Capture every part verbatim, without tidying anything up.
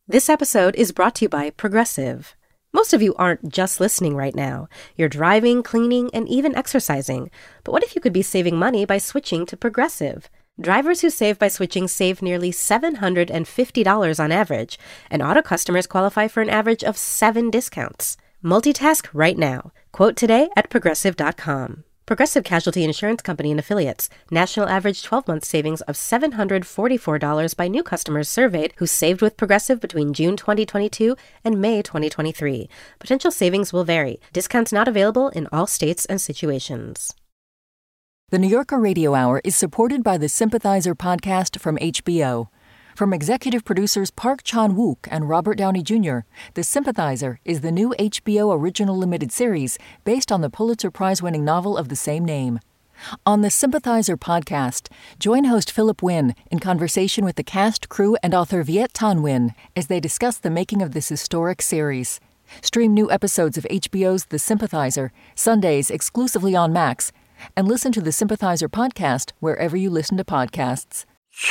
This episode is brought to you by Progressive. Most of you aren't just listening right now. You're driving, cleaning, and even exercising. But what if you could be saving money by switching to Progressive? Drivers who save by switching save nearly seven hundred fifty dollars on average, and auto customers qualify for an average of seven discounts. Multitask right now. Quote today at progressive dot com. Progressive Casualty Insurance Company and Affiliates. National average twelve-month savings of seven hundred forty-four dollars by new customers surveyed who saved with Progressive between June twenty twenty-two and May twenty twenty-three. Potential savings will vary. Discounts not available in all states and situations. The New Yorker Radio Hour is supported by the Sympathizer podcast from H B O. From executive producers Park Chan-wook and Robert Downey Junior, The Sympathizer is the new H B O original limited series based on the Pulitzer Prize-winning novel of the same name. On the Sympathizer podcast, join host Philip Wynn in conversation with the cast, crew, and author Viet Thanh Nguyen as they discuss the making of this historic series. Stream new episodes of H B O's The Sympathizer, Sundays exclusively on Max, and listen to the Sympathizer podcast wherever you listen to podcasts.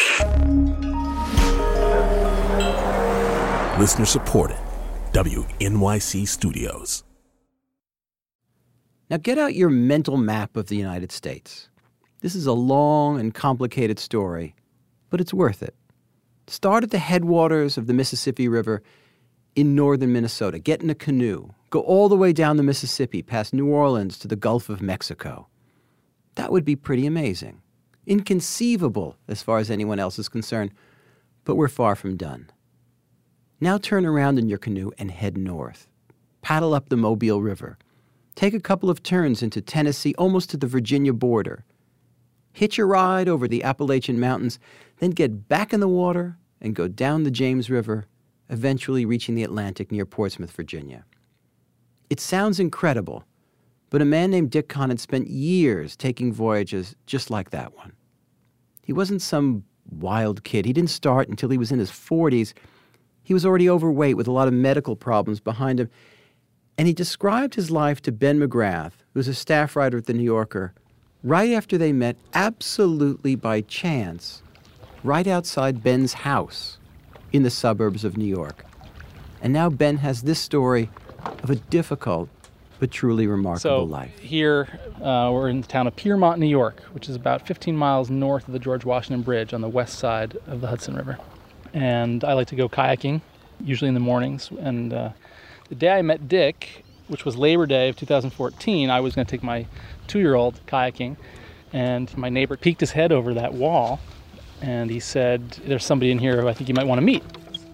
Listener supported. W N Y C Studios. Now get out your mental map of the United States. This is a long and complicated story, but it's worth it. Start at the headwaters of the Mississippi River in northern Minnesota. Get in a canoe. Go all the way down the Mississippi past New Orleans to the Gulf of Mexico. That would be pretty amazing. Inconceivable as far as anyone else is concerned, but we're far from done. Now turn around in your canoe and head north. Paddle up the Mobile River. Take a couple of turns into Tennessee, almost to the Virginia border. Hitch a ride over the Appalachian Mountains, then get back in the water and go down the James River, eventually reaching the Atlantic near Portsmouth, Virginia. It sounds incredible, but a man named Dick Conant spent years taking voyages just like that one. He wasn't some wild kid. He didn't start until he was in his forties. He was already overweight with a lot of medical problems behind him. And he described his life to Ben McGrath, who was a staff writer at The New Yorker, right after they met absolutely by chance, right outside Ben's house in the suburbs of New York. And now Ben has this story of a difficult but truly remarkable so life. Here, uh, we're in the town of Piermont, New York, which is about fifteen miles north of the George Washington Bridge on the west side of the Hudson River. And I like to go kayaking, usually in the mornings. And uh, the day I met Dick, which was Labor Day of two thousand fourteen, I was going to take my two-year-old kayaking. And my neighbor peeked his head over that wall, and he said, "There's somebody in here who I think you might want to meet."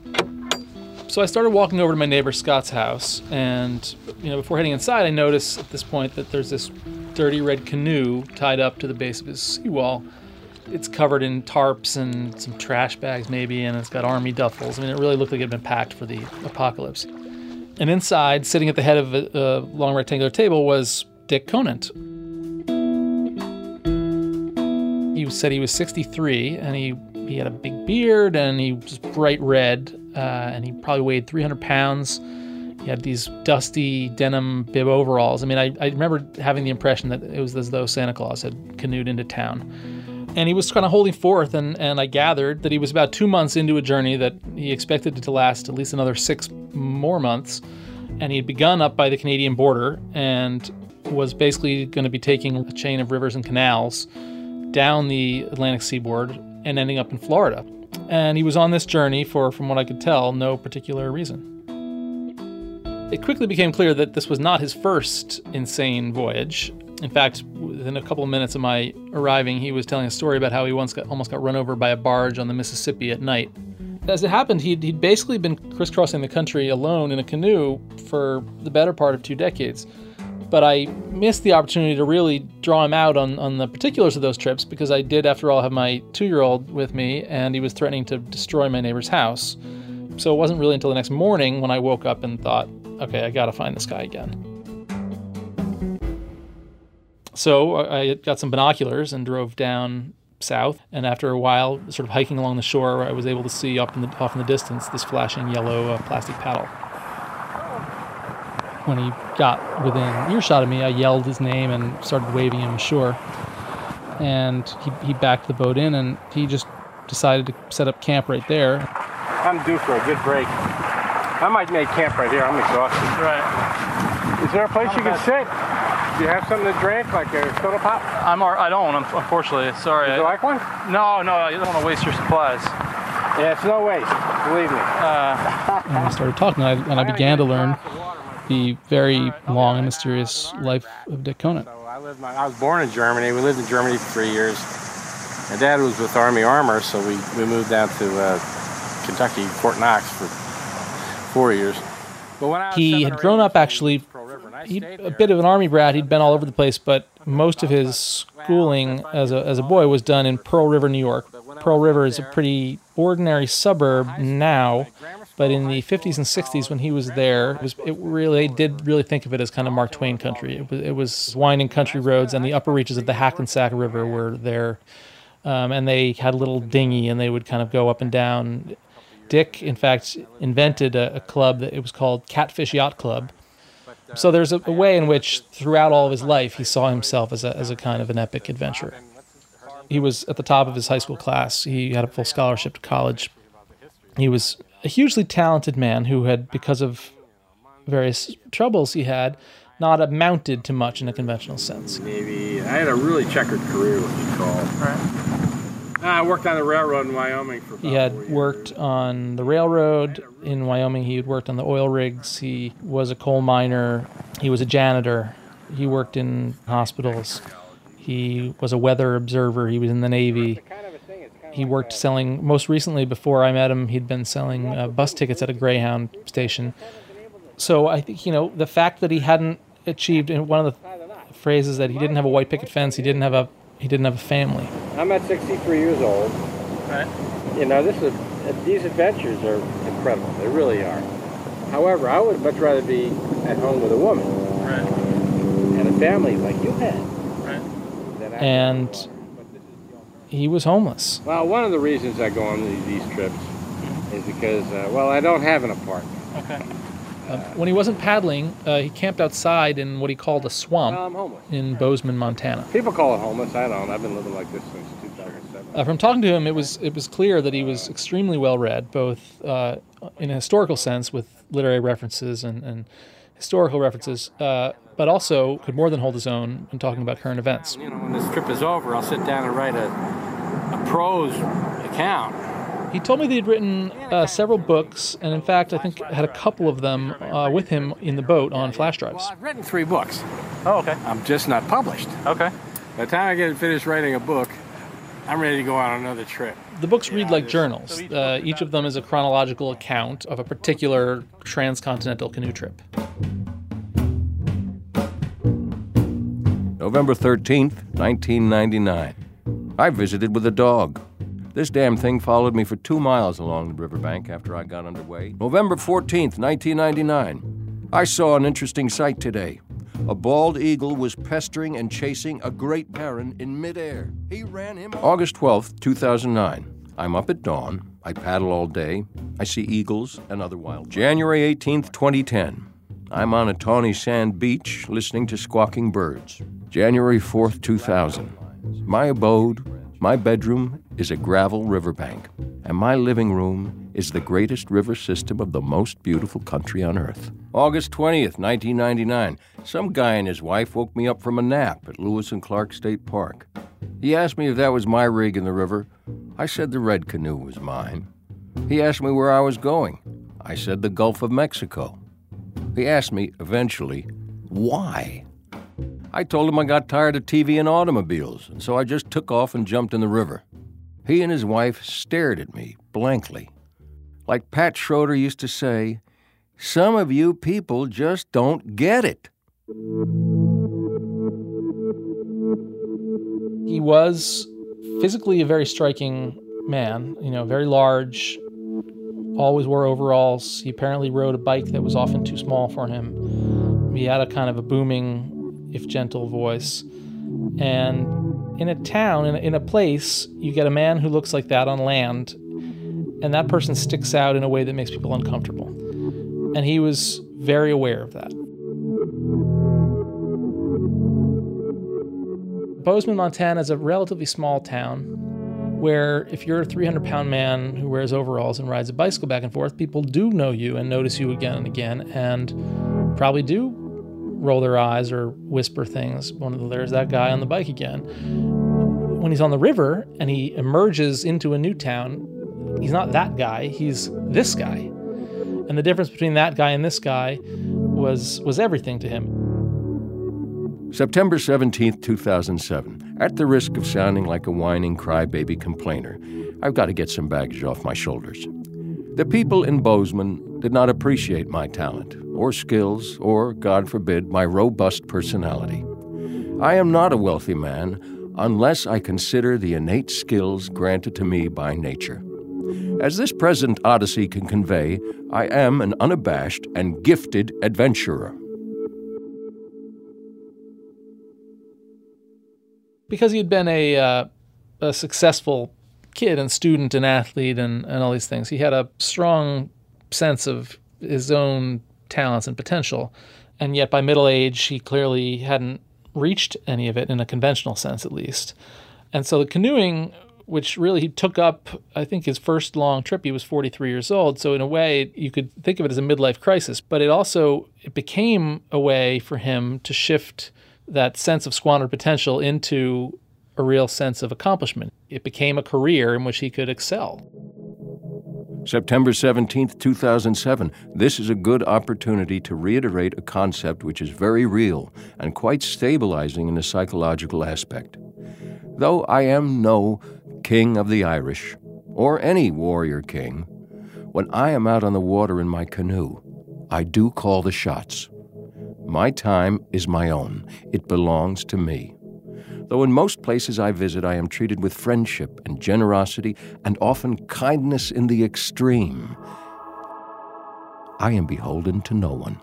So I started walking over to my neighbor Scott's house, and you know, before heading inside, I noticed at this point that there's this dirty red canoe tied up to the base of his seawall. It's covered in tarps and some trash bags maybe, and it's got army duffels. I mean, it really looked like it had been packed for the apocalypse. And inside, sitting at the head of a, a long rectangular table, was Dick Conant. He said he was sixty-three, and he, he had a big beard, and he was bright red, uh, and he probably weighed three hundred pounds. He had these dusty denim bib overalls. I mean, I, I remember having the impression that it was as though Santa Claus had canoed into town. And he was kind of holding forth, and, and I gathered that he was about two months into a journey that he expected it to last at least another six more months. And he had begun up by the Canadian border and was basically going to be taking a chain of rivers and canals down the Atlantic seaboard and ending up in Florida. And he was on this journey for, from what I could tell, no particular reason. It quickly became clear that this was not his first insane voyage. In fact, within a couple of minutes of my arriving, he was telling a story about how he once got, almost got run over by a barge on the Mississippi at night. As it happened, he'd, he'd basically been crisscrossing the country alone in a canoe for the better part of two decades. But I missed the opportunity to really draw him out on, on the particulars of those trips because I did, after all, have my two-year-old with me, and he was threatening to destroy my neighbor's house. So it wasn't really until the next morning when I woke up and thought, okay, I gotta find this guy again. So I got some binoculars and drove down south, and after a while, sort of hiking along the shore, I was able to see up in the, off in the distance this flashing yellow uh, plastic paddle. When he got within earshot of me, I yelled his name and started waving him ashore. And he, he backed the boat in, and he just decided to set up camp right there. I'm due for a good break. I might make camp right here. I'm exhausted. Right. Is there a place Not you can bad. sit? Do you have something to drink, like a soda pop? I'm. I don't. Unfortunately, sorry. Would you like one? No, no. You don't want to waste your supplies. Yeah, it's no waste. Believe me. Uh, and I started talking, and I, and I began to learn the very long and mysterious life of Dick Conant. So I lived. My, I was born in Germany. We lived in Germany for three years. My dad was with Army Armor, so we, we moved down to uh, Kentucky, Fort Knox, for four years. But when I was He seven had or grown eight, up actually. He'd a bit of an army brat. He'd been all over the place, but most of his schooling as a as a boy was done in Pearl River, New York. Pearl River is a pretty ordinary suburb now, but in the fifties and sixties when he was there, it was it really did really think of it as kind of Mark Twain country. It was it was winding country roads, and the upper reaches of the Hackensack River were there, um, and they had a little dinghy, and they would kind of go up and down. Dick, in fact, invented a, a club that it was called Catfish Yacht Club. So there's a, a way in which, throughout all of his life, he saw himself as a as a kind of an epic adventurer. He was at the top of his high school class. He had a full scholarship to college. He was a hugely talented man who had, because of various troubles he had, not amounted to much in a conventional sense. Navy. I had a really checkered career, what you call. Right. I worked on the railroad in Wyoming for about He had four years. worked on the railroad in Wyoming. He had worked on the oil rigs. He was a coal miner. He was a janitor. He worked in hospitals. He was a weather observer. He was in the Navy. He worked selling, most recently before I met him, he'd been selling uh, bus tickets at a Greyhound station. So I think, you know, the fact that he hadn't achieved, in one of the phrases that he didn't have a white picket fence, he didn't have a he didn't have a family. I'm at sixty-three years old. Right. You know, this is these adventures are incredible. They really are. However, I would much rather be at home with a woman Right. and a family like you had. Right. than I And had. he was homeless. Well, one of the reasons I go on these, these trips is because, uh, well, I don't have an apartment. Okay. Uh, when he wasn't paddling, uh, he camped outside in what he called a swamp Well, I'm homeless. in Bozeman, Montana. People call it homeless. I don't. I've been living like this since two thousand seven. Uh, from talking to him, it was it was clear that he was extremely well read, both uh, in a historical sense with literary references and, and historical references, uh, but also could more than hold his own when talking about current events. You know, when this trip is over, I'll sit down and write a, a prose account. He told me that he'd written uh, several books, and in fact, I think had a couple of them uh, with him in the boat on flash drives. Well, I've written three books. Oh, okay. I'm just not published. Okay. By the time I get finished writing a book, I'm ready to go on another trip. The books read like journals. Uh, each of them is a chronological account of a particular transcontinental canoe trip. November thirteenth, nineteen ninety-nine. I visited with a dog. This damn thing followed me for two miles along the riverbank after I got underway. November fourteenth, nineteen ninety-nine. I saw an interesting sight today. A bald eagle was pestering and chasing a great heron in midair. He ran him. August twelfth, two thousand nine. I'm up at dawn. I paddle all day. I see eagles and other wild. January eighteenth, twenty ten. I'm on a tawny sand beach listening to squawking birds. January fourth, two thousand. My abode, my bedroom, is a gravel riverbank, and my living room is the greatest river system of the most beautiful country on earth. August twentieth, nineteen ninety-nine. Some guy and his wife woke me up from a nap at Lewis and Clark State Park. He asked me if that was my rig in the river. I said the red canoe was mine. He asked me where I was going. I said the Gulf of Mexico. He asked me, eventually, why? I told him I got tired of T V and automobiles, and so I just took off and jumped in the river. He and his wife stared at me blankly. Like Pat Schroeder used to say, some of you people just don't get it. He was physically a very striking man, you know, very large, always wore overalls. He apparently rode a bike that was often too small for him. He had a kind of a booming, if gentle, voice. And in a town, in a, in a place, you get a man who looks like that on land, and that person sticks out in a way that makes people uncomfortable. And he was very aware of that. Bozeman, Montana is a relatively small town. where if you're a three hundred pound man who wears overalls and rides a bicycle back and forth, people do know you and notice you again and again and probably do roll their eyes or whisper things. One of the, there's that guy on the bike again. When he's on the river and he emerges into a new town, he's not that guy, he's this guy. And the difference between that guy and this guy was was everything to him. September seventeenth, two thousand seven. At the risk of sounding like a whining crybaby complainer, I've got to get some baggage off my shoulders. The people in Bozeman did not appreciate my talent, or skills, or, God forbid, my robust personality. I am not a wealthy man unless I consider the innate skills granted to me by nature. As this present odyssey can convey, I am an unabashed and gifted adventurer. Because he had been a, uh, a successful kid and student and athlete and, and all these things, he had a strong sense of his own talents and potential. And yet by middle age, he clearly hadn't reached any of it in a conventional sense, at least. And so the canoeing, which really he took up, I think his first long trip, he was forty-three years old. So in a way, you could think of it as a midlife crisis. But it also, it became a way for him to shift that sense of squandered potential into a real sense of accomplishment. It became a career in which he could excel. September seventeenth, two thousand seven. This is a good opportunity to reiterate a concept which is very real and quite stabilizing in the psychological aspect. Though I am no king of the Irish, or any warrior king, when I am out on the water in my canoe, I do call the shots. My time is my own. It belongs to me. Though in most places I visit, I am treated with friendship and generosity and often kindness in the extreme, I am beholden to no one.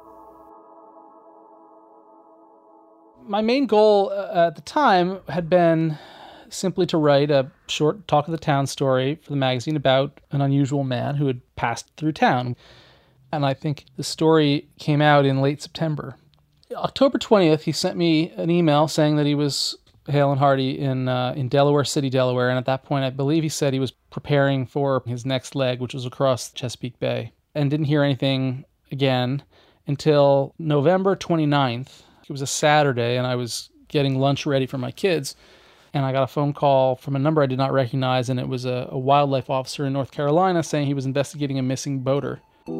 My main goal uh, at the time had been simply to write a short talk of the town story for the magazine about an unusual man who had passed through town. And I think the story came out in late September. October twentieth, he sent me an email saying that he was hale and hearty in uh, in Delaware City, Delaware. And at that point, I believe he said he was preparing for his next leg, which was across Chesapeake Bay. And didn't hear anything again until November twenty-ninth. It was a Saturday, and I was getting lunch ready for my kids. And I got a phone call from a number I did not recognize, and it was a, a wildlife officer in North Carolina saying he was investigating a missing boater.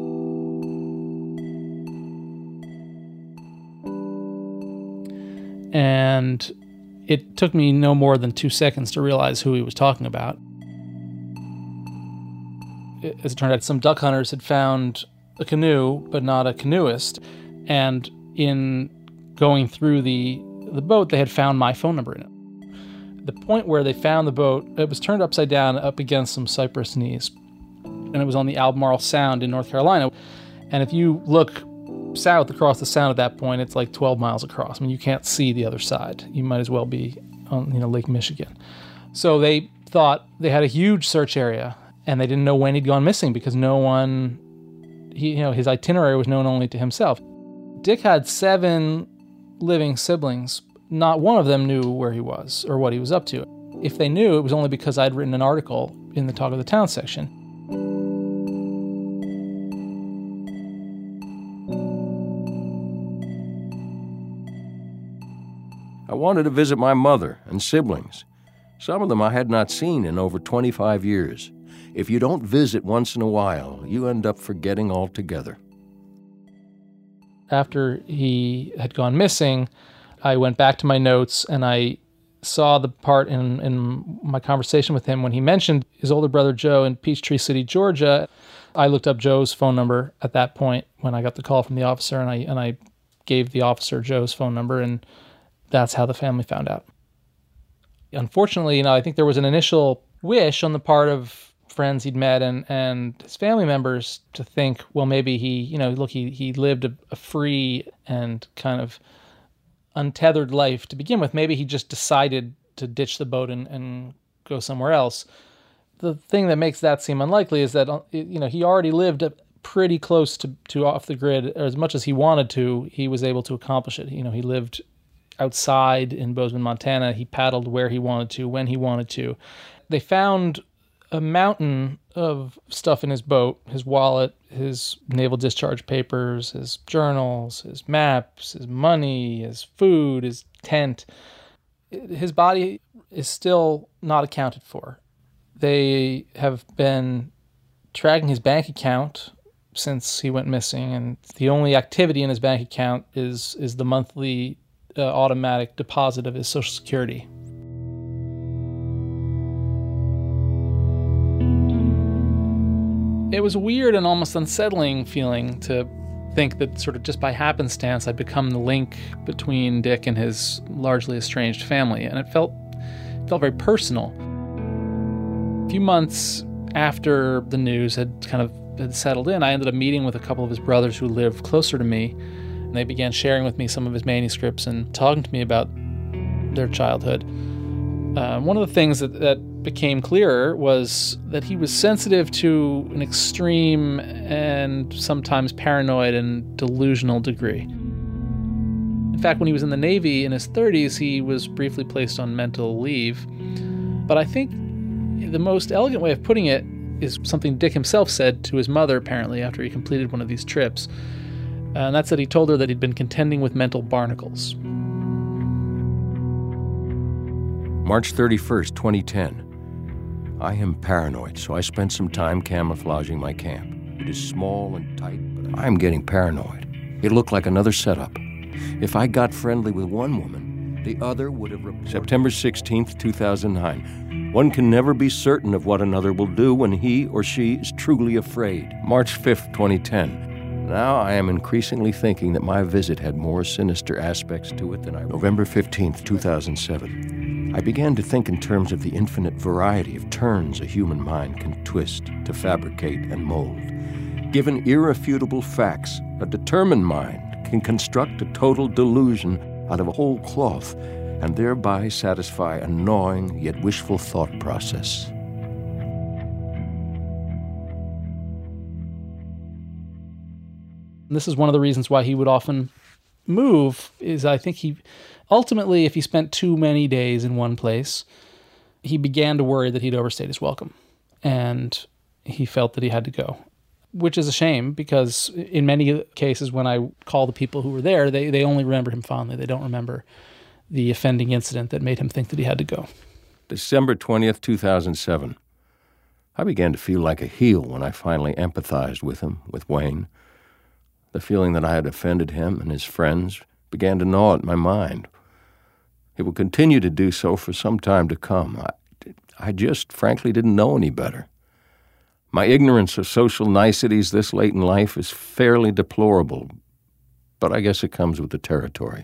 And it took me no more than two seconds to realize who he was talking about. As it turned out, some duck hunters had found a canoe, but not a canoeist. And in going through the, the boat, they had found my phone number in it. The point where they found the boat, it was turned upside down up against some cypress knees. And it was on the Albemarle Sound in North Carolina. And if you look south across the sound at that point, it's like twelve miles across. I mean, you can't see the other side. You might as well be on, you know, Lake Michigan. So they thought they had a huge search area, and they didn't know when he'd gone missing because no one, he, you know, his itinerary was known only to himself. Dick had seven living siblings. Not one of them knew where he was or what he was up to. If they knew, it was only because I'd written an article in the Talk of the Town section. I wanted to visit my mother and siblings. Some of them I had not seen in over twenty-five years. If you don't visit once in a while, you end up forgetting altogether. After he had gone missing, I went back to my notes and I saw the part in, in my conversation with him when he mentioned his older brother Joe in Peachtree City, Georgia. I looked up Joe's phone number at that point when I got the call from the officer, and I and I gave the officer Joe's phone number, and that's how the family found out. Unfortunately, you know, I think there was an initial wish on the part of friends he'd met and, and his family members to think, well, maybe he, you know, look, he, he lived a, a free and kind of untethered life to begin with. Maybe he just decided to ditch the boat and, and go somewhere else. The thing that makes that seem unlikely is that, you know, he already lived pretty close to, to off the grid, or as much as he wanted to, he was able to accomplish it. You know, he lived outside in Bozeman, Montana. He paddled where he wanted to, when he wanted to. They found a mountain of stuff in his boat, his wallet, his naval discharge papers, his journals, his maps, his money, his food, his tent. His body is still not accounted for. They have been tracking his bank account since he went missing, and the only activity in his bank account is is the monthly uh, automatic deposit of his Social Security. It was a weird and almost unsettling feeling to think that sort of just by happenstance I'd become the link between Dick and his largely estranged family, and it felt it felt very personal. A few months after the news had kind of had settled in, I ended up meeting with a couple of his brothers who lived closer to me, and they began sharing with me some of his manuscripts and talking to me about their childhood. Uh, one of the things that, that became clearer was that he was sensitive to an extreme and sometimes paranoid and delusional degree. In fact, when he was in the Navy in his thirties, he was briefly placed on mental leave. But I think the most elegant way of putting it is something Dick himself said to his mother, apparently, after he completed one of these trips. And that's that he told her that he'd been contending with mental barnacles. March thirty-first, twenty ten. I am paranoid, so I spent some time camouflaging my camp. It is small and tight, but I am getting paranoid. It looked like another setup. If I got friendly with one woman, the other would have... Reported. September sixteenth, two thousand nine. One can never be certain of what another will do when he or she is truly afraid. March fifth, twenty ten. Now I am increasingly thinking that my visit had more sinister aspects to it than I... November fifteenth, two thousand seven. I began to think in terms of the infinite variety of turns a human mind can twist to fabricate and mold. Given irrefutable facts, a determined mind can construct a total delusion out of a whole cloth and thereby satisfy a gnawing yet wishful thought process. This is one of the reasons why he would often move, is I think he... Ultimately, if he spent too many days in one place, he began to worry that he'd overstayed his welcome, and he felt that he had to go, which is a shame because in many cases when I call the people who were there, they, they only remember him fondly. They don't remember the offending incident that made him think that he had to go. December twentieth, two thousand seven. I began to feel like a heel when I finally empathized with him, with Wayne. The feeling that I had offended him and his friends began to gnaw at my mind. It will continue to do so for some time to come. I, I just frankly didn't know any better. My ignorance of social niceties this late in life is fairly deplorable, but I guess it comes with the territory.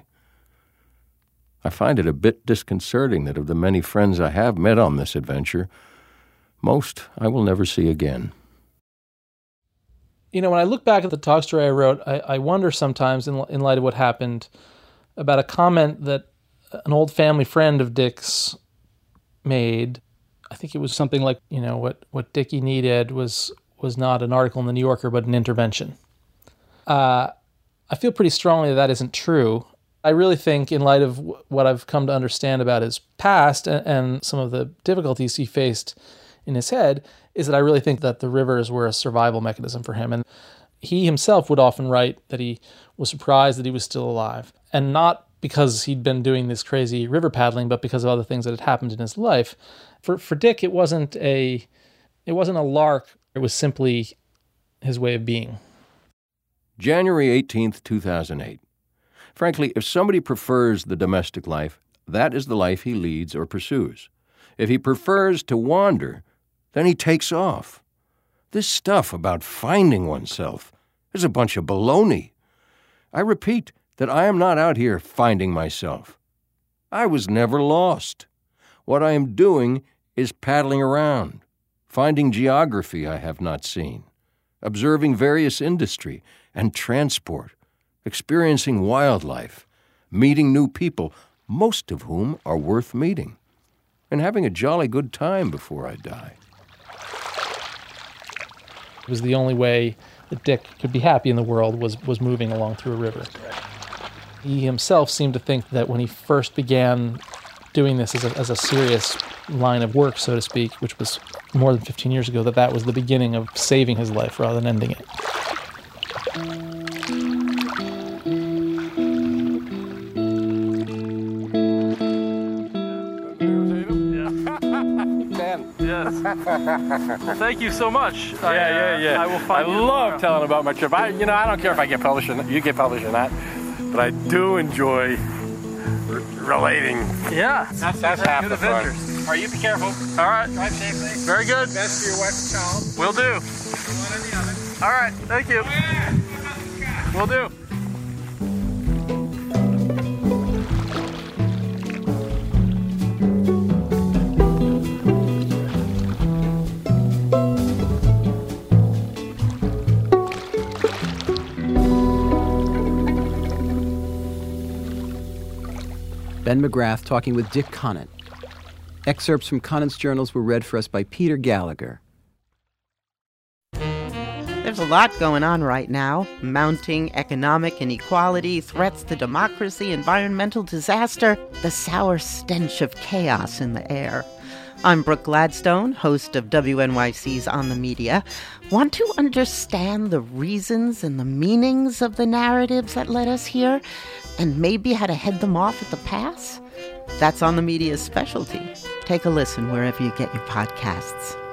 I find it a bit disconcerting that of the many friends I have met on this adventure, most I will never see again. You know, when I look back at the talk story I wrote, I, I wonder sometimes, in, in light of what happened, about a comment that an old family friend of Dick's made. I think it was something like, you know, what, what Dickie needed was was not an article in the New Yorker, but an intervention. Uh, I feel pretty strongly that that isn't true. I really think, in light of w- what I've come to understand about his past and, and some of the difficulties he faced in his head, is that I really think that the rivers were a survival mechanism for him. And he himself would often write that he was surprised that he was still alive. And not because he'd been doing this crazy river paddling, but because of other things that had happened in his life. For for Dick, it wasn't a it wasn't a lark. It was simply his way of being. January eighteenth, two thousand eight. Frankly, if somebody prefers the domestic life, that is the life he leads or pursues. If he prefers to wander, then he takes off. This stuff about finding oneself is a bunch of baloney. I repeat that I am not out here finding myself. I was never lost. What I am doing is paddling around, finding geography I have not seen, observing various industry and transport, experiencing wildlife, meeting new people, most of whom are worth meeting, and having a jolly good time before I die. It was the only way that Dick could be happy in the world was, was moving along through a river. He himself seemed to think that when he first began doing this as a, as a serious line of work, so to speak, which was more than fifteen years ago, that that was the beginning of saving his life rather than ending it. Yes. Well, thank you so much. Yeah, yeah, yeah. I will find I you love tomorrow. telling about my trip. I, you know, I don't care if I get published or not, you get published or not, but I do enjoy r- relating. Yeah. That's, that's half Good the fun. adventures. All right, you be careful. All right. Drive safely. Very good. Best for your wife and child. Will do. One or the other. All right. Thank you. Will do. Ben McGrath talking with Dick Conant. Excerpts from Conant's journals were read for us by Peter Gallagher. There's a lot going on right now. Mounting economic inequality, threats to democracy, environmental disaster, the sour stench of chaos in the air. I'm Brooke Gladstone, host of W N Y C's On the Media. Want to understand the reasons and the meanings of the narratives that led us here, and maybe how to head them off at the pass? That's On the Media's specialty. Take a listen wherever you get your podcasts.